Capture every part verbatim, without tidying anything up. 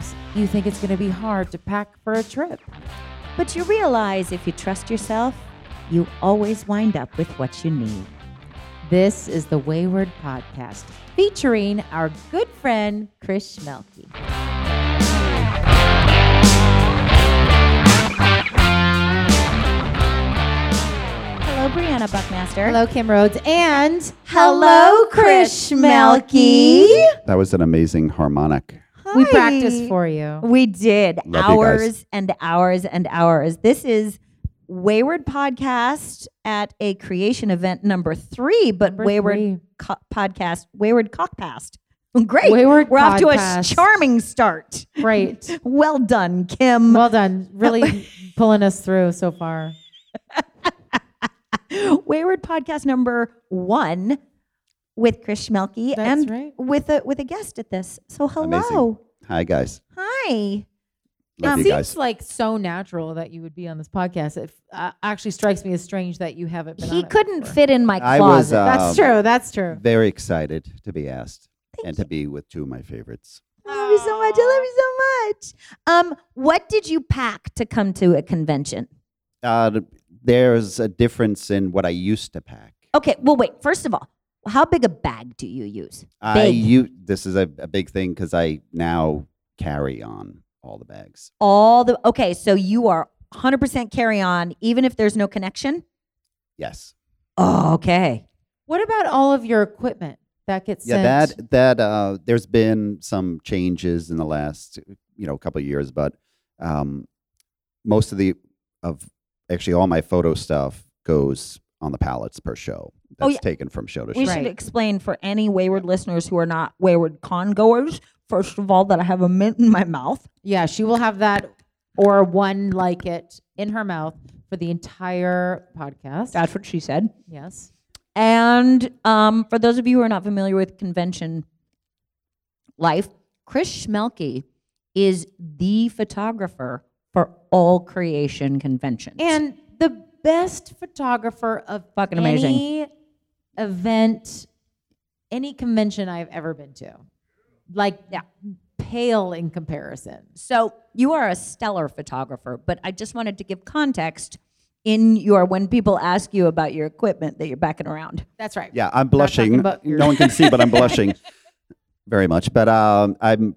Sometimes you think it's going to be hard to pack for a trip. But you realize if you trust yourself, you always wind up with what you need. This is the Wayward Podcast, featuring our good friend, Chris Schmelke. Hello, Brianna Buckmaster. Hello, Kim Rhodes. And hello, Chris Schmelke. That was an amazing harmonic. Hi. we practiced for you. We did. Love you guys. hours and hours and hours. This is Wayward Podcast at a creation event number three, but Number Wayward three. Co- Podcast, Wayward Cockpast. Great. Wayward We're off to a Podcast. charming start. Great. Well done, Kim. Well done. Really pulling us through so far. Wayward Podcast number one with Chris Schmelke That's and right. with a with a guest at this. So hello. Amazing. Hi, guys. Hi. Love It you seems guys. like so natural that you would be on this podcast. It uh, actually strikes me as strange that you haven't been on He it couldn't before. fit in my I closet. was, uh, That's Um, true. That's true. Very excited to be asked Thank and you. to be with two of my favorites. I love you so much. I love you so much. Um, what did you pack to come to a convention? Uh, there's a difference in what I used to pack. Okay, well, wait. First of all, how big a bag do you use? I Big. u- This is a, a big thing because I now carry on all the bags. All the okay, so you are one hundred percent carry on, even if there's no connection. Yes. Oh, okay. What about all of your equipment that gets Yeah, sent? that that uh, there's been some changes in the last you know couple of years, but um, most of the of actually all my photo stuff goes on the pallets per show. That's Oh, yeah. taken from show to We show. should Right. explain for any wayward listeners who are not wayward con goers. First of all, that I have a mint in my mouth. Yeah, she will have that or one like it in her mouth for the entire podcast. That's what she said. Yes. And um, for those of you who are not familiar with convention life, Chris Schmelke is the photographer for all creation conventions. And the best photographer of Fucking any event, any convention I've ever been to. Like, Yeah. pale in comparison. so you are a stellar photographer, but I just wanted to give context in your when people ask you about your equipment that you're backing around. That's right. Yeah, I'm talking blushing. about your- No one can see, but I'm blushing very much. But um, I'm,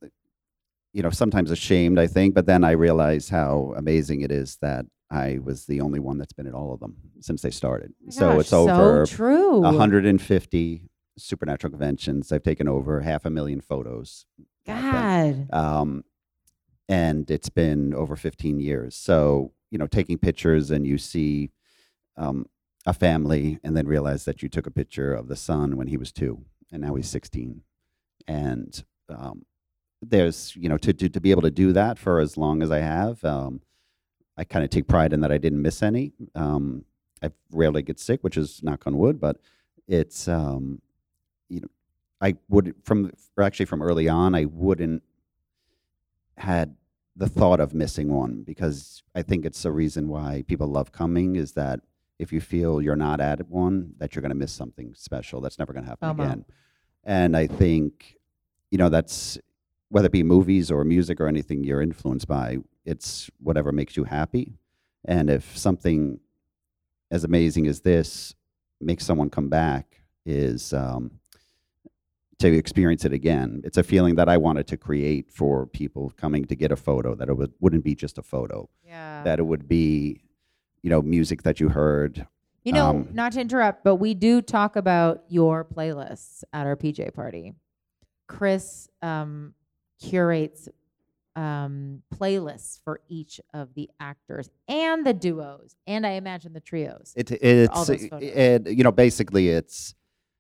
you know, sometimes ashamed, I think. But then I realize how amazing it is that I was the only one that's been at all of them since they started. Oh my so gosh, it's over So true. one hundred fifty supernatural conventions. I've taken over half a million photos. God. Um, and it's been over fifteen years. So, you know, taking pictures and you see um, a family and then realize that you took a picture of the son when he was two and now he's sixteen. And um, there's, you know, to, to, to be able to do that for as long as I have, um, I kind of take pride in that I didn't miss any. Um, I rarely get sick, which is knock on wood, but it's, um, you know, I would from or actually from early on, I wouldn't had the thought of missing one because I think it's the reason why people love coming is that if you feel you're not at one, that you're going to miss something special. That's never going to happen FOMO. again. And I think, you know, that's whether it be movies or music or anything you're influenced by, it's whatever makes you happy. And if something as amazing as this makes someone come back is um, to experience it again. It's a feeling that I wanted to create for people coming to get a photo, that it would, wouldn't be just a photo, Yeah. that it would be, you know, music that you heard. You know, Um, not to interrupt, but we do talk about your playlists at our P J party. Chris um, curates um, playlists for each of the actors and the duos, and I imagine the trios. It, all it's, those it, photos. it- you know, basically it's,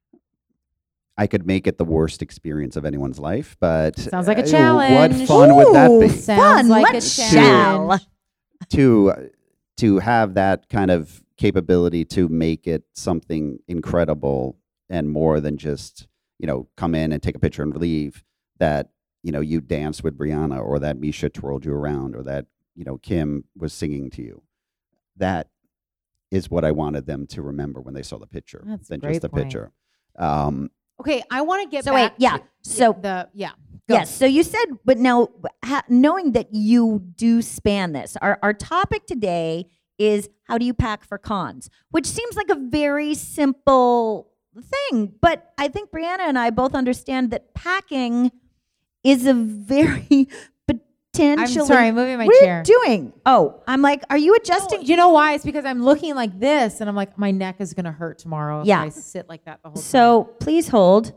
I could make it the worst experience of anyone's life, but Sounds like a uh, challenge. What fun would that Ooh, be? Sounds Fun, like a let's challenge. to to have that kind of capability to make it something incredible and more than just, you know, come in and take a picture and leave, that, you know, you danced with Brianna or that Misha twirled you around or that, you know, Kim was singing to you. That is what I wanted them to remember when they saw the picture That's a than great just the point. picture. Um, Okay, I want to get So wait, back. yeah. to So the yeah. Go. Yes. So you said, but now ha- knowing that you do span this, our, our topic today is how do you pack for cons, which seems like a very simple thing. But I think Brianna and I both understand that packing is a very potentially. I'm sorry, I'm moving my what chair. are you doing? Oh, I'm like, are you adjusting? You know why? It's because I'm looking like this, and I'm like, my neck is gonna hurt tomorrow Yeah. if I sit like that the whole time. So please hold.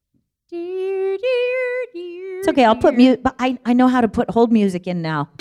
It's okay. I'll put mute. But I, I know how to put hold music in now.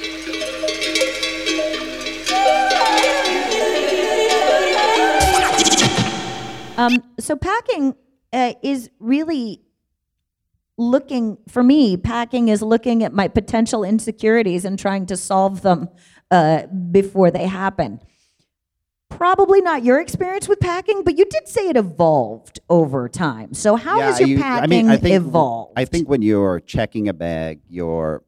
Um, so packing uh, is really looking, for me, packing is looking at my potential insecurities and trying to solve them uh, before they happen. Probably not your experience with packing, but you did say it evolved over time. So how Yeah, has your you- packing I mean, I think, evolved? I think when you're checking a bag, you're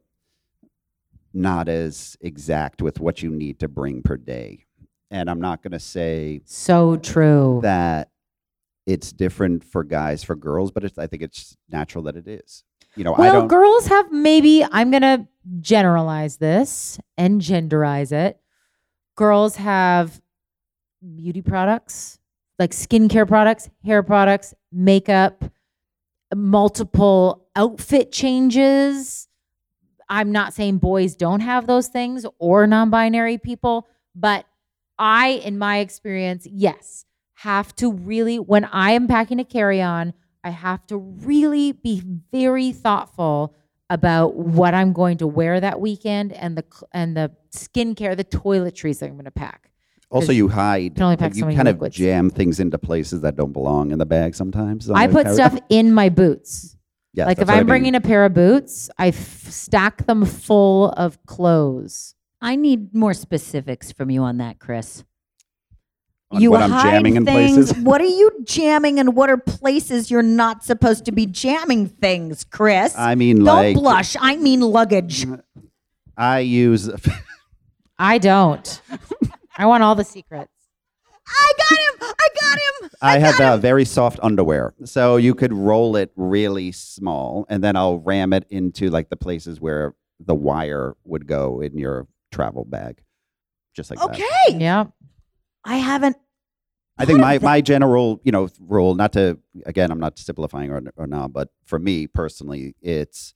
not as exact with what you need to bring per day. And I'm not going to say So true. that it's different for guys, for girls, but it's, I think it's natural that it is. You know, I Well, don't. girls have maybe, I'm going to generalize this and genderize it. Girls have beauty products, like skincare products, hair products, makeup, multiple outfit changes. I'm not saying boys don't have those things or non-binary people, but I, in my experience, yes, have to really, when I am packing a carry-on, I have to really be very thoughtful about what I'm going to wear that weekend and the and the skincare, the toiletries that I'm going to pack. Also, you hide. can only pack like, you so many kind liquids. of jam things into places that don't belong in the bag sometimes. on I the put carry-on. stuff in my boots. Yes, Like that's if what I I'm mean. bringing a pair of boots, I f- stack them full of clothes. I need more specifics from you on that, Chris. On you what I'm hide jamming in things. places. What are you jamming, and what are places you're not supposed to be jamming things, Chris? I mean, Don't like blush. I mean luggage. I use. I don't. I want all the secrets. I got him. I got him. I have uh, very soft underwear, so you could roll it really small, and then I'll ram it into like the places where the wire would go in your travel bag, just like that. Okay. Yeah. I haven't. I think thought my, of that. my general, you know, rule, not to, again, I'm not simplifying or, or not, but for me personally, it's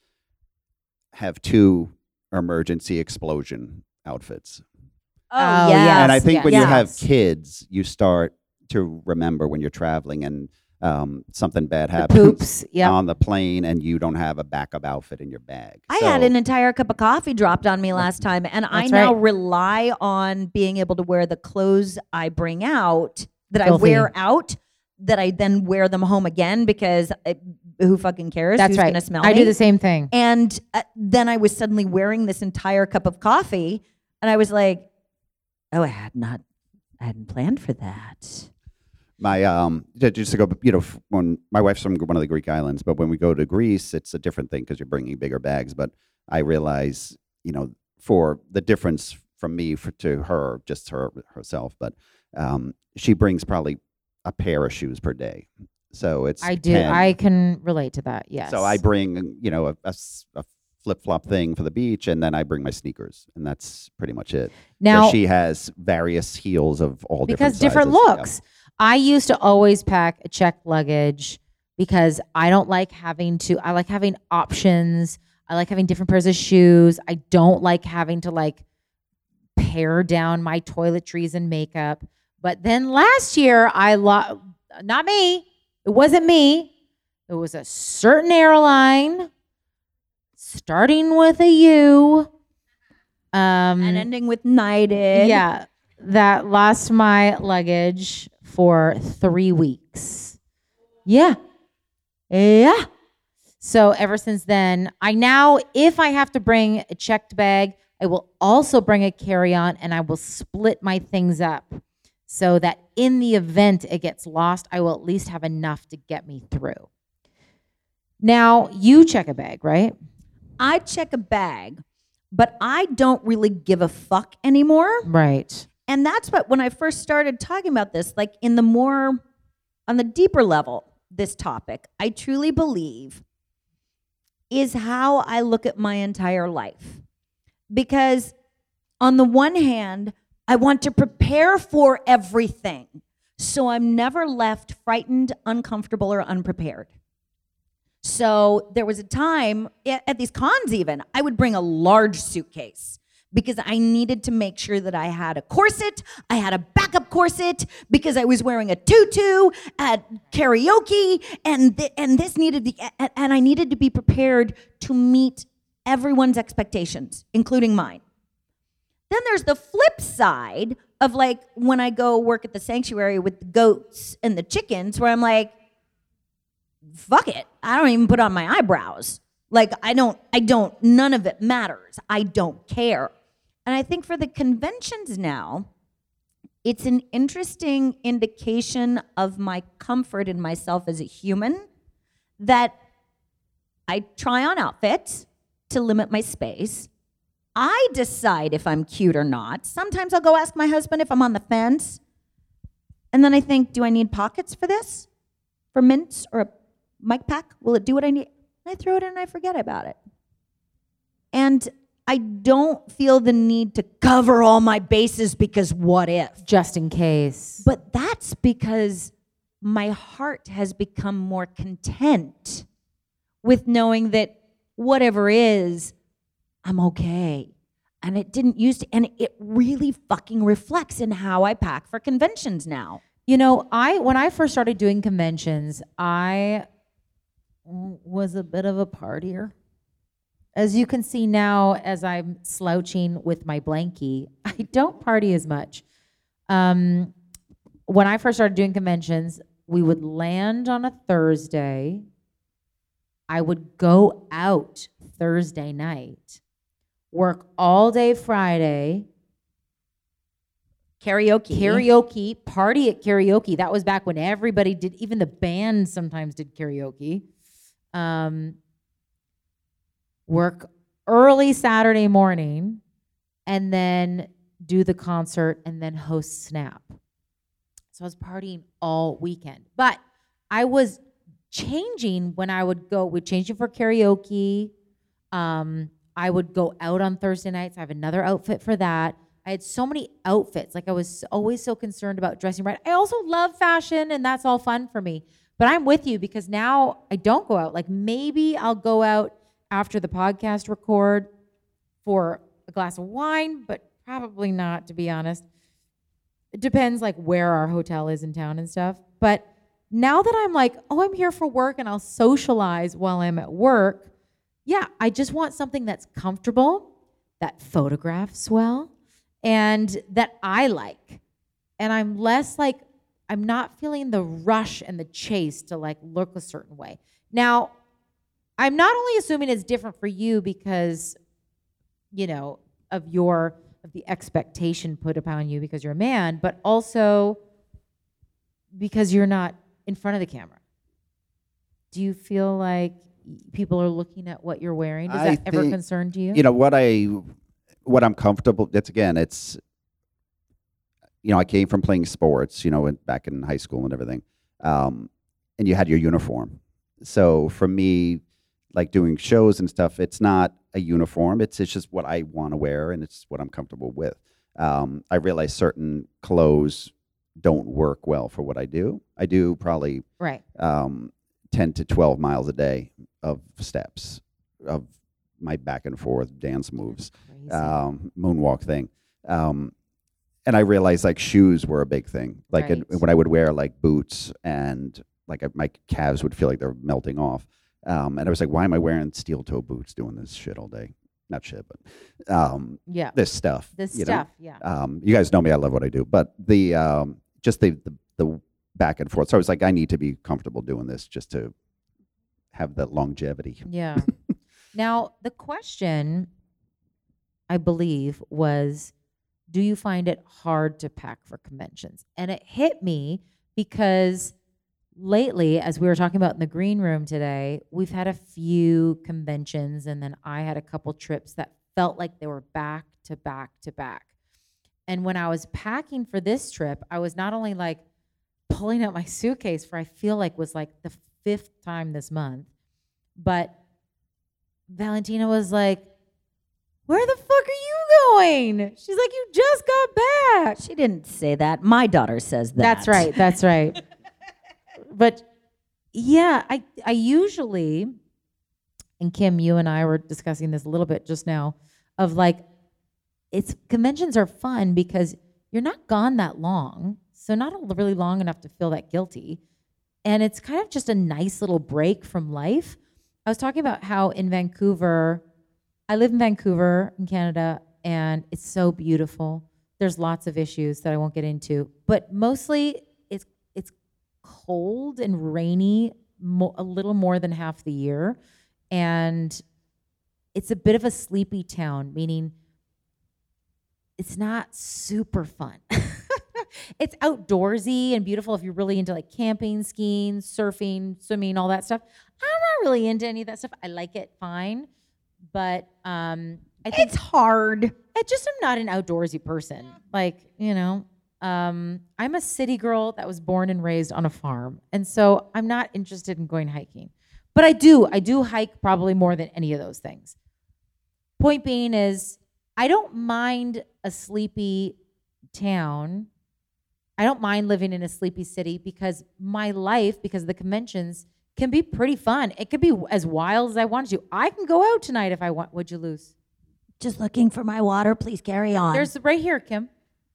have two emergency explosion outfits. Oh, Oh, yes. yes. And I think when you have yes. kids, you start to remember when you're traveling and um, something bad The happens poops. Yeah. on the plane and you don't have a backup outfit in your bag. I So- had an entire cup of coffee dropped on me last time, and I That's now right. rely on being able to wear the clothes I bring out, that I Filthy. wear out, that I then wear them home again because I, who fucking cares? That's Who's right. gonna smell I me? do the same thing. And uh, then I was suddenly wearing this entire cup of coffee, and I was like, "Oh, I had not, I hadn't planned for that." My um, ju- just to go, you know, f- when my wife's from one of the Greek islands, but when we go to Greece, it's a different thing because you're bringing bigger bags. But I realize, you know, for the difference from me for, to her, just her herself, but um, she brings probably a pair of shoes per day. So it's I do. ten. I can relate to that. Yes. So I bring, you know, a, a s- a flip-flop thing for the beach, and then I bring my sneakers, and that's pretty much it. now Where she has various heels of all because different different sizes. Yeah. looks. I used to always pack a checked luggage because I don't like having to. I like having options. I like having different pairs of shoes. I don't like having to like pare down my toiletries and makeup. But then last year, I lo- not me. It wasn't me. It was a certain airline, starting with a U. Um, And ending with knighted. yeah, that lost my luggage for three weeks. Yeah. Yeah. So ever since then, I now, if I have to bring a checked bag, I will also bring a carry-on and I will split my things up so that in the event it gets lost, I will at least have enough to get me through. Now, you check a bag, right? I check a bag, but I don't really give a fuck anymore. Right. And that's what, when I first started talking about this, like in the more, on the deeper level, this topic, I truly believe is how I look at my entire life. Because on the one hand, I want to prepare for everything, so I'm never left frightened, uncomfortable, or unprepared. So there was a time at these cons even, I would bring a large suitcase because I needed to make sure that I had a corset, I had a backup corset, because I was wearing a tutu at karaoke, and th- and this needed to, and I needed to be prepared to meet everyone's expectations, including mine. Then there's the flip side of like when I go work at the sanctuary with the goats and the chickens, where I'm like, fuck it, I don't even put on my eyebrows. Like I don't, I don't, none of it matters. I don't care. And I think for the conventions now, it's an interesting indication of my comfort in myself as a human that I try on outfits to limit my space. I decide if I'm cute or not. Sometimes I'll go ask my husband if I'm on the fence. And then I think, do I need pockets for this? For mints or a mic pack? Will it do what I need? I throw it in and I forget about it. And I don't feel the need to cover all my bases because what if? Just in case. But that's because my heart has become more content with knowing that whatever is, I'm okay. And it didn't used to, and it really fucking reflects in how I pack for conventions now. You know, I when I first started doing conventions, I was a bit of a partier. As you can see now, as I'm slouching with my blankie, I don't party as much. Um, when I first started doing conventions, we would land on a Thursday. I would go out Thursday night, work all day Friday, karaoke, karaoke, party at karaoke. That was back when everybody did, even the band sometimes did karaoke. Um, work early Saturday morning, and then do the concert, and then host Snap. So I was partying all weekend. But I was changing when I would go, we're changing for karaoke. Um, I would go out on Thursday nights. I have another outfit for that. I had so many outfits. Like I was always so concerned about dressing right. I also love fashion, and that's all fun for me. But I'm with you because now I don't go out. Like maybe I'll go out after the podcast record for a glass of wine, but probably not, to be honest. It depends like where our hotel is in town and stuff. But now that I'm like, oh, I'm here for work and I'll socialize while I'm at work, yeah, I just want something that's comfortable, that photographs well, and that I like. And I'm less like, I'm not feeling the rush and the chase to like look a certain way. Now, I'm not only assuming it's different for you because, you know, of your, of the expectation put upon you because you're a man, but also because you're not in front of the camera. Do you feel like people are looking at what you're wearing? Does I that ever think, concern to you? You know, what I, what I'm comfortable, that's again, it's, you know, I came from playing sports, you know, in, back in high school and everything. Um, and you had your uniform. So for me, like doing shows and stuff, it's not a uniform. It's it's just what I want to wear, and it's what I'm comfortable with. Um, I realize certain clothes don't work well for what I do. I do probably right. um, ten to twelve miles a day of steps, of my back and forth dance moves, um, moonwalk thing. Um, and I realized like shoes were a big thing. Like right. it, when I would wear like boots and like my calves would feel like they're melting off. Um, and I was like, why am I wearing steel toe boots doing this shit all day? Not shit, but um, yeah, this stuff. This you stuff, know? yeah. Um, you guys know me. I love what I do. But the um, just the, the the back and forth. So I was like, I need to be comfortable doing this just to have that longevity. Yeah. Now, the question, I believe, was, do you find it hard to pack for conventions? And it hit me because lately, as we were talking about in the green room today, we've had a few conventions, and then I had a couple trips that felt like they were back to back to back. And when I was packing for this trip, I was not only like pulling out my suitcase for I feel like was like the fifth time this month, but Valentina was like, where the fuck are you going? She's like, you just got back. She didn't say that. My daughter says that. That's right. That's right. But yeah, I I usually, and Kim, you and I were discussing this a little bit just now, of like, it's conventions are fun because you're not gone that long, so not really long enough to feel that guilty, and it's kind of just a nice little break from life. I was talking about how in Vancouver, I live in Vancouver in Canada, and it's so beautiful. There's lots of issues that I won't get into, but mostly it's it's cold and rainy mo- a little more than half the year, and it's a bit of a sleepy town, meaning it's not super fun. It's outdoorsy and beautiful if you're really into like camping, skiing, surfing, swimming, all that stuff. I'm not really into any of that stuff. I like it fine, but um, I think It's hard. I just am not an outdoorsy person. Like, you know, um, I'm a city girl that was born and raised on a farm. And so I'm not interested in going hiking. But I do. I do hike probably more than any of those things. Point being is, I don't mind a sleepy town. I don't mind living in a sleepy city because my life, because of the conventions, can be pretty fun. It could be as wild as I wanted to. I can go out tonight if I want. Would you lose? Just looking for my water. Please carry on. There's right here, Kim.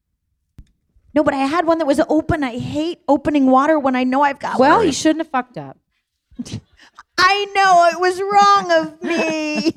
no, but I had one that was open. I hate opening water when I know I've got Well, one. you shouldn't have fucked up. I know it was wrong of me.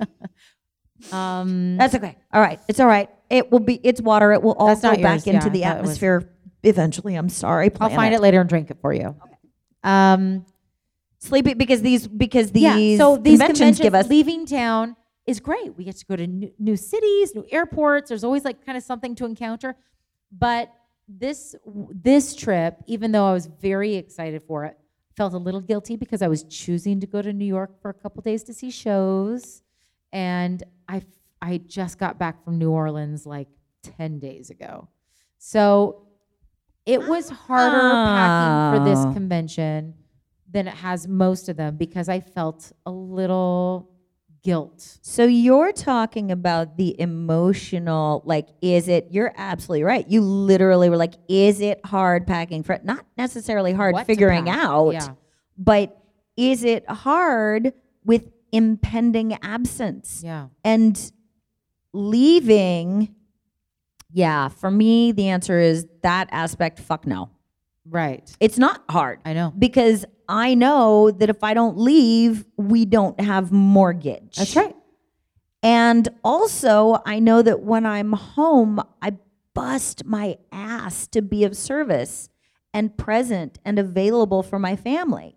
Um, That's okay. All right. It's all right. It will be, it's water. It will all That's go not back yours, into yeah, the that was- atmosphere eventually. I'm sorry. I'll find it later and drink it for you. Okay. Um, Sleepy because these, because these, yeah, so these conventions, conventions give us, leaving town is great. We get to go to new, new cities, new airports. There's always like kind of something to encounter. But this this trip, even though I was very excited for it, felt a little guilty because I was choosing to go to New York for a couple days to see shows, and I I just got back from New Orleans like ten days ago, so it was harder packing for this Oh. convention than it has most of them because I felt a little guilt. so you're talking about the emotional, like, is it, you're absolutely right. You literally were like, is it hard packing for, not necessarily hard What to figuring pack, out, yeah. but is it hard with impending absence? Yeah. And leaving, yeah, for me, the answer is that aspect, fuck no. Right. It's not hard I know. because I know that if I don't leave, we don't have mortgage. That's right. And also, I know that when I'm home, I bust my ass to be of service and present and available for my family.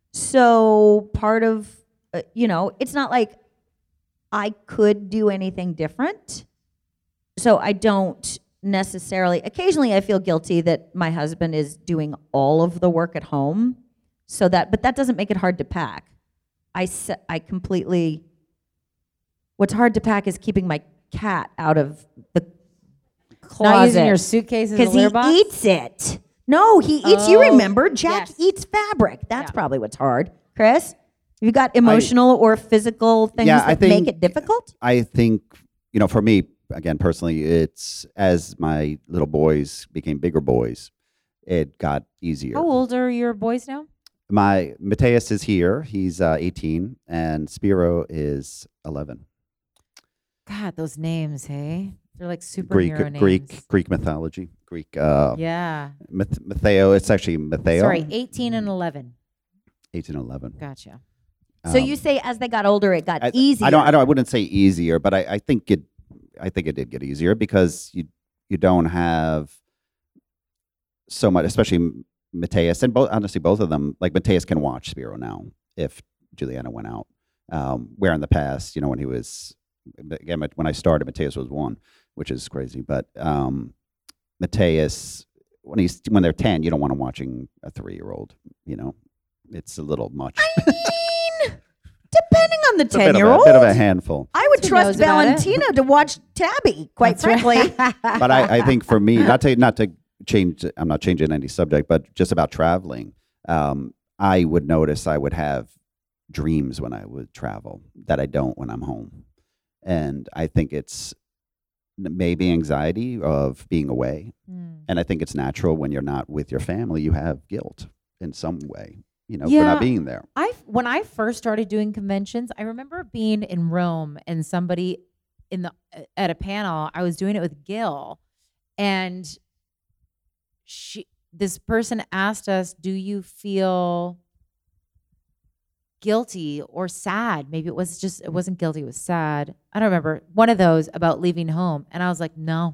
So part of, uh, you know, it's not like I could do anything different. So I don't necessarily, occasionally I feel guilty that my husband is doing all of the work at home. So that, but that doesn't make it hard to pack. I, se- I completely, what's hard to pack is keeping my cat out of the closet. Not using your suitcase as a Because he litter box? eats it. No, he eats, you Oh, remember, Jack yes. eats fabric. That's Yeah. probably what's hard. Chris, have you got emotional or physical things Yeah, I that make think- it difficult? I think, you know, for me, again, personally, it's as my little boys became bigger boys, it got easier. How old are your boys now? My Mateus is here. He's uh, eighteen, and Spiro is eleven. God, those names, hey? They're like superhero Greek, names. Greek, Greek mythology. Greek. Uh, Yeah. Math- Matteo. It's actually Matteo. Sorry, eighteen and eleven. eighteen, eleven. Gotcha. So Um, you say as they got older, it got I, easier. I don't. I don't. I wouldn't say easier, but I, I think it. I think it did get easier because you you don't have so much, especially Mateus and both. Honestly, both of them. Like Mateus can watch Spiro now if Juliana went out. Um, where in the past, you know, when he was again when I started, Mateus was one, which is crazy. But um, Mateus, when he's when they're ten, you don't want him watching a three year old. You know, it's a little much. I mean, depending on the It's a bit of a- ten-year-old. bit of a handful. I would Who trust knows about it? Valentina to watch Tabby, quite That's right. frankly. But I, I think for me, not to not to change, I'm not changing any subject, but just about traveling. Um, I would notice I would have dreams when I would travel that I don't when I'm home. And I think it's maybe anxiety of being away. Mm. And I think it's natural when you're not with your family, you have guilt in some way, you know, for Yeah. not being there. I when I first started doing conventions, I remember being in Rome and somebody in the at a panel. I was doing it with Gil, and she this person asked us, "Do you feel guilty or sad?" Maybe it was just it wasn't guilty, it was sad. I don't remember. One of those about leaving home, and I was like, "No."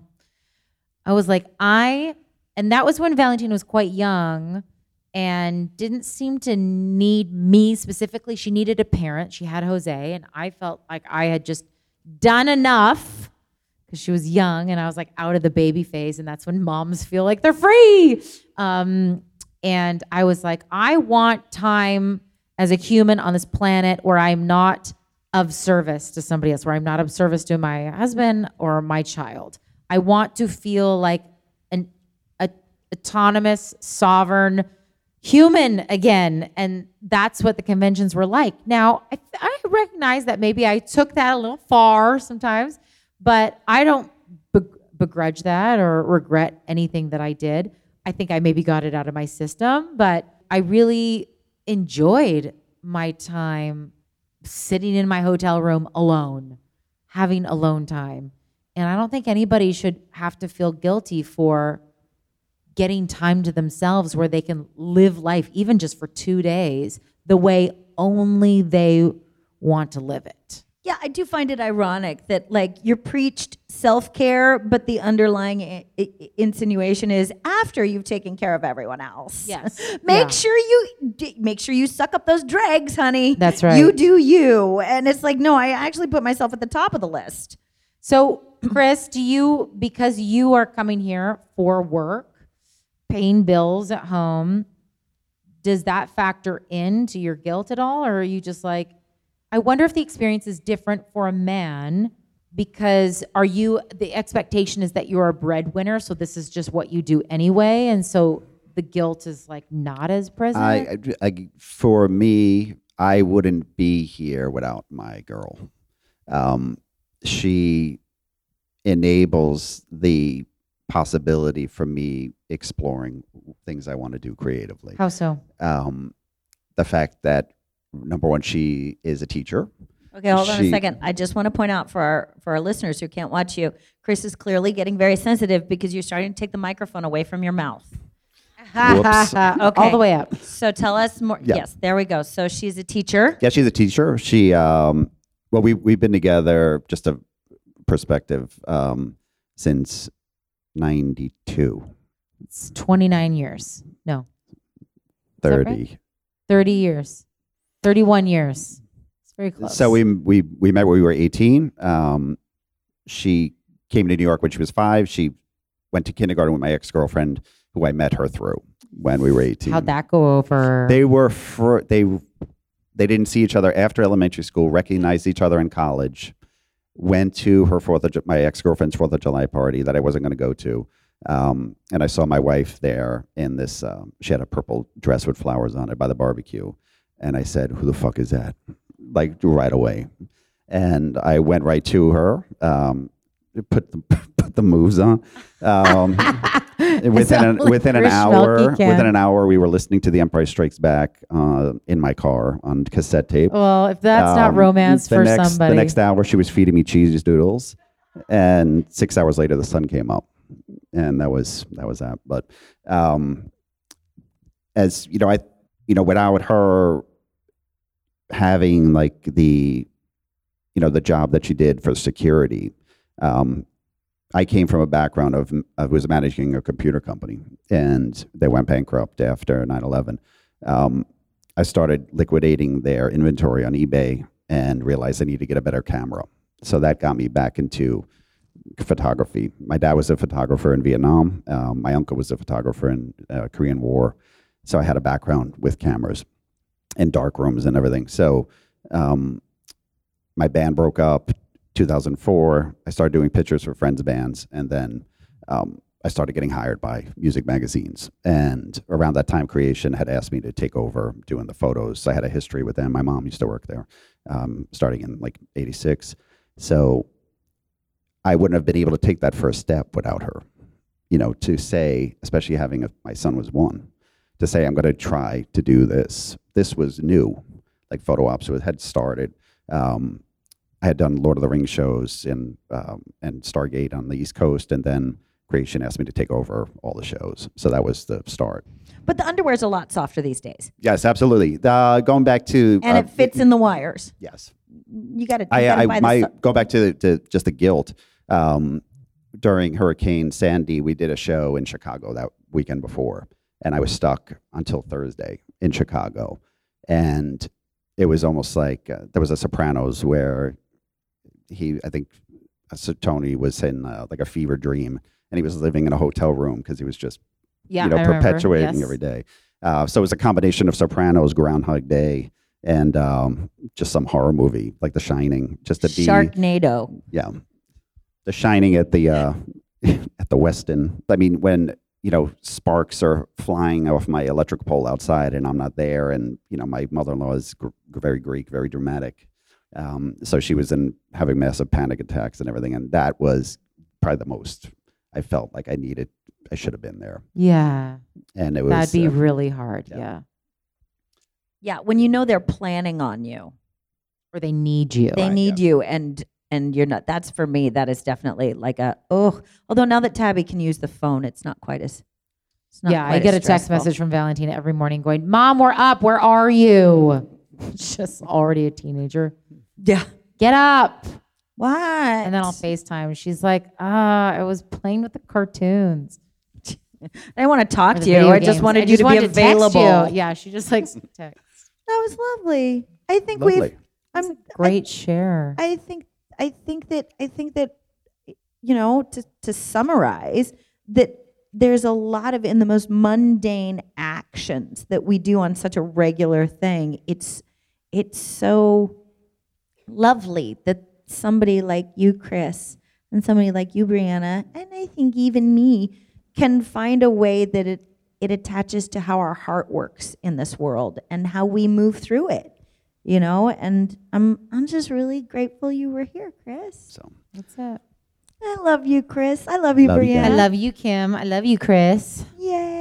I was like, I and that was when Valentina was quite young and didn't seem to need me specifically. She needed a parent. She had Jose, and I felt like I had just done enough because she was young, and I was like out of the baby phase, and that's when moms feel like they're free. Um, and I was like, I want time as a human on this planet where I'm not of service to somebody else, where I'm not of service to my husband or my child. I want to feel like an a, autonomous, sovereign human again, and that's what the conventions were like. Now, I, I recognize that maybe I took that a little far sometimes, but I don't be- begrudge that or regret anything that I did. I think I maybe got it out of my system, but I really enjoyed my time sitting in my hotel room alone, having alone time. And I don't think anybody should have to feel guilty for getting time to themselves where they can live life, even just for two days, the way only they want to live it. Yeah, I do find it ironic that like you're preached self-care, but the underlying I- I- insinuation is after you've taken care of everyone else. Yes. make Yeah. sure you d- make sure you suck up those dregs, honey. That's right. You do you. And it's like, no, I actually put myself at the top of the list. So, Chris, do you, because you are coming here for work, paying bills at home, does that factor into your guilt at all? Or are you just like, I wonder if the experience is different for a man because are you, the expectation is that you're a breadwinner, so this is just what you do anyway, and so the guilt is like not as present? I, I, for me, I wouldn't be here without my girl. Um, she enables the possibility for me exploring things I want to do creatively. How so? Um, the fact that, number one, she is a teacher. Okay, hold on a She- second. I just want to point out for our for our listeners who can't watch you, Chris is clearly getting very sensitive because you're starting to take the microphone away from your mouth. Whoops. Okay. All the way up. So tell us more. Yeah. Yes, there we go. So she's a teacher. Yeah, she's a teacher. She, um, well, we we've been together. Just a perspective um, since ninety-two, It's twenty-nine years. No, that right? thirty. thirty years. thirty-one years. It's very close. So we we we met when we were eighteen. Um, she came to New York when she was five. She went to kindergarten with my ex-girlfriend, who I met her through when we were eighteen. How'd that go over? They were fr- they they didn't see each other after elementary school. Recognized each other in college. Went to her fourth of Ju- my ex-girlfriend's Fourth of July party that I wasn't going to go to, um, and I saw my wife there in this. Um, she had a purple dress with flowers on it by the barbecue, and I said, "Who the fuck is that?" Like right away, and I went right to her. Um, put the put the moves on. Um, within an, Like within an Chris hour, Schmelke can. within an hour, we were listening to The Empire Strikes Back uh, in my car on cassette tape. Well, if that's not Um, romance the for next, somebody. The next hour, she was feeding me cheese doodles, and six hours later, the sun came up, and that was that was that. But um, as you know, I you know without her having like the you know the job that she did for security, um, I came from a background of I was managing a computer company, and they went bankrupt after nine eleven. Um, I started liquidating their inventory on eBay and realized I need to get a better camera. So that got me back into photography. My dad was a photographer in Vietnam. Um, my uncle was a photographer in uh, Korean War. So I had a background with cameras and dark rooms and everything. So um, my band broke up two thousand four. I started doing pictures for friends' bands, and then um, I started getting hired by music magazines. And around that time, Creation had asked me to take over doing the photos. I had a history with them. My mom used to work there, um, starting in like eighty-six. So I wouldn't have been able to take that first step without her. You know, to say, especially having a, my son was one, to say I'm going to try to do this. This was new. Like photo ops was, had started. Um, I had done Lord of the Rings shows in, um, and Stargate on the East Coast, and then Creation asked me to take over all the shows. So that was the start. But the underwear's a lot softer these days. Yes, absolutely. Uh, going back to And uh, it fits in the wires. Yes, You got to I, gotta I buy my the so- go back to to just the guilt. Um, during Hurricane Sandy, we did a show in Chicago that weekend before, and I was stuck until Thursday in Chicago, and it was almost like uh, there was a Sopranos where he, I think, uh, so Tony was in uh, like a fever dream, and he was living in a hotel room because he was just Yeah, you know I remember. perpetuating Yes. every day. Uh, so it was a combination of Sopranos, Groundhog Day, and um, just some horror movie like The Shining, just to be Sharknado. yeah, The Shining at the uh, at the Westin. I mean, when you know sparks are flying off my electric pole outside, and I'm not there, and you know my mother-in-law is gr- very Greek, very dramatic. Um, so she was in having massive panic attacks and everything, and that was probably the most I felt like I needed. I should have been there, Yeah, and it was that'd be uh, really hard. yeah. Yeah. Yeah, when you know they're planning on you. Or they need you. They Right, need you, and and you're not. That's for me. That is definitely like a oh. Although now that Tabby can use the phone, it's not quite as. It's not Yeah, I quite get as a text stressful. message from Valentina every morning going, "Mom, we're up. Where are you?" Just already a teenager. Yeah. Get up. What? And then I'll FaceTime. She's like, "Ah, I was playing with the cartoons." I didn't want to talk or to the you. video I just games. wanted I you to wanted be text you." available. Yeah, she just likes to text. That was lovely. I think we've. lovely. I'm Great share. I think I think that I think that you know to to summarize that there's a lot of in the most mundane actions that we do on such a regular thing. It's it's so lovely that somebody like you, Chris, and somebody like you, Brianna, and I think even me can find a way that it it attaches to how our heart works in this world and how we move through it. You know, and I'm I'm just really grateful you were here, Chris. So That's it. I love you, Chris. I love you, Love you Brianna. I love you, Kim. I love you, Chris. Yay.